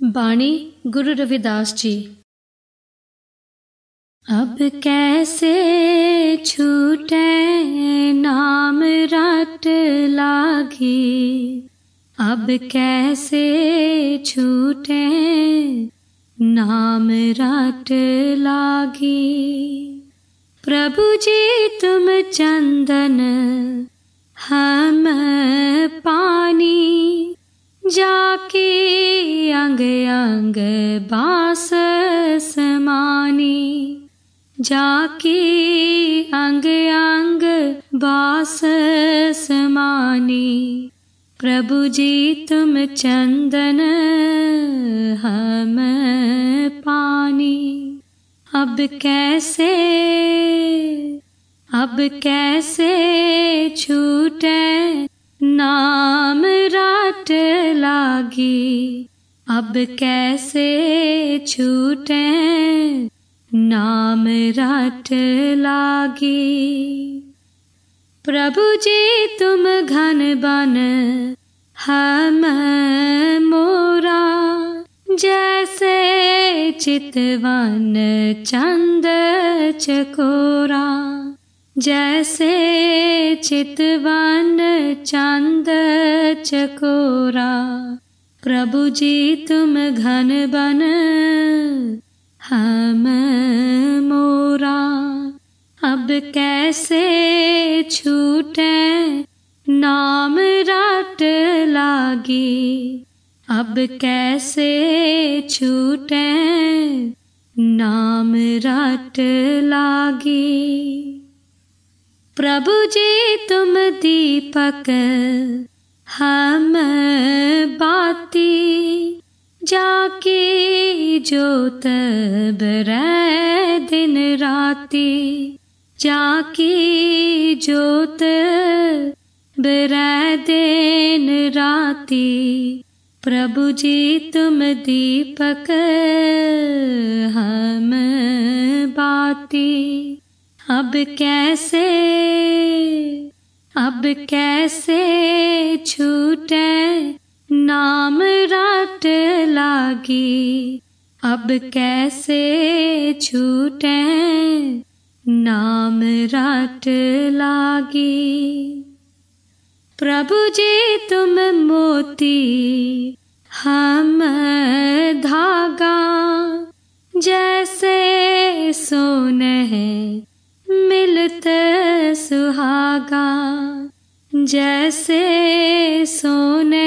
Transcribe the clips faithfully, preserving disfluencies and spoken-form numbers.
बाणी गुरु रविदास जी। अब कैसे छूटे नाम रट लागी, अब कैसे छूटे नाम रट लागी। प्रभु जी तुम चंदन हम पानी, जाके अंग अंग बास समानी, जाके अंग अंग बास समानी। प्रभु जी तुम चंदन हम पानी, अब कैसे अब कैसे छूटे नाम रट लागी, अब कैसे छूटे नाम रट लागी। प्रभु जी तुम घन बन हम मोरा, जैसे चितवन चंद चकोरा, जैसे चितवन चंद चकोरा। प्रभु जी तुम घन बन हम मोरा, अब कैसे छूटे नाम रट लागी, अब कैसे छूटे नाम रट लागी। प्रभु जी तुम दीपक हम बाती, जाके जोत बरै दिन राती, जाके जोत बरै दिन राती। प्रभु जी तुम दीपक हम बाती, अब कैसे अब कैसे छूटे नाम रट लागी, अब कैसे छूटे नाम रट लागी। प्रभु जी तुम मोती हम धागा, जैसे सोने मिलत सुहागा, जैसे सोने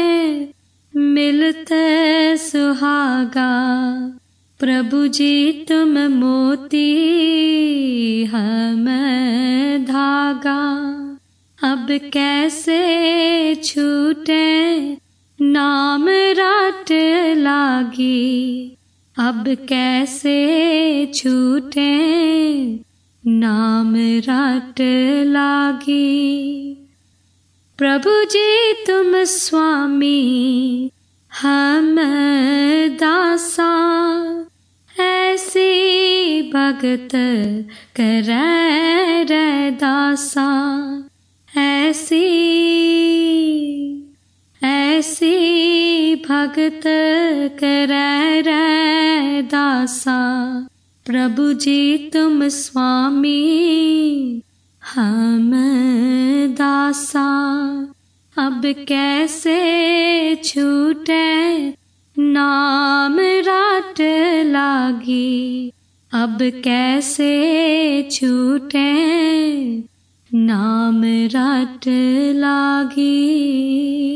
मिलत सुहागा। प्रभु जी तुम मोती हम धागा, अब कैसे छूटे नाम रट लागी, अब कैसे छूटे नाम रट लागी। प्रभु जी तुम स्वामी हम दासा, ऐसी भगत करै रे दासा, ऐसी ऐसी भगत करै रे दासा। प्रभु जी तुम स्वामी हम दासा, अब कैसे छूटे नाम रट लागी, अब कैसे छूटे नाम रट लागी।